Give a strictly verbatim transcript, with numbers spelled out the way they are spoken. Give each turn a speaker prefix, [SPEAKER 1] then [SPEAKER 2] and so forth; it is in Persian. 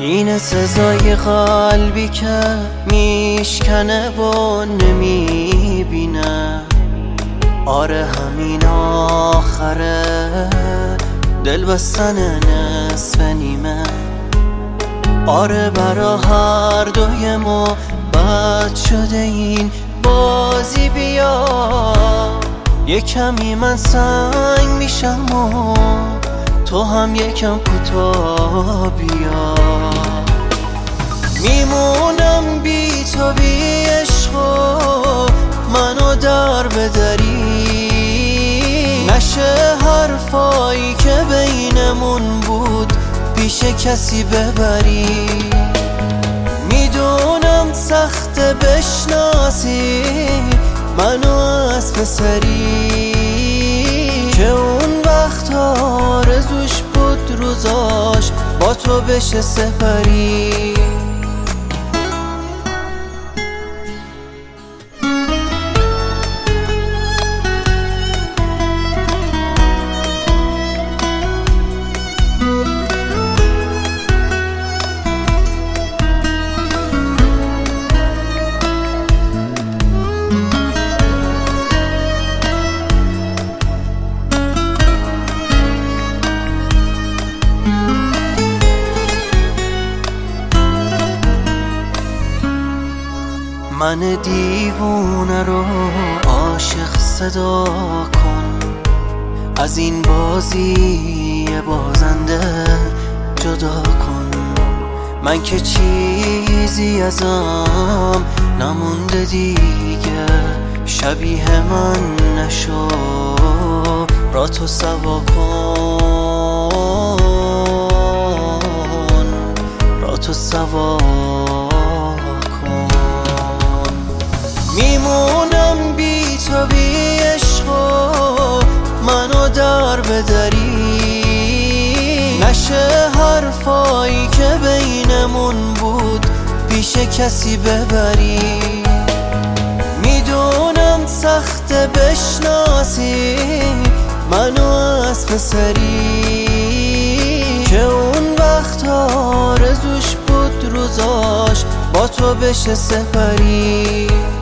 [SPEAKER 1] این سزای قلبی که میشکنه و نمیبینه. آره همین آخره دل بستن نصف نیمه. آره برا هر دوی ما بد شده این بازی. بیا یه کمی من سنگ میشم و تو هم یکم کوتاه بیا. میمونم بی تو بی عشق و منو در بدری. نشه حرفایی که بینمون بود پیش کسی ببری. میدونم سخت بشناسی منو از پسری که اون وقت آرزوش بود روزاش با تو بشه سپری. من دیوونه رو عاشق صدا کن. از این بازی بازنده جدا کن. من که چیزی ازم نمونده دیگه. شبیه من نشو را تو سوا کن. را تو سوا میمونم بی تو بی عشق و منو در بدری. نشه حرفایی که بینمون بود پیش کسی ببری. میدونم سخت بشناسی منو از پسری که اون وقت آرزوش بود روزاش با تو بشه سپری.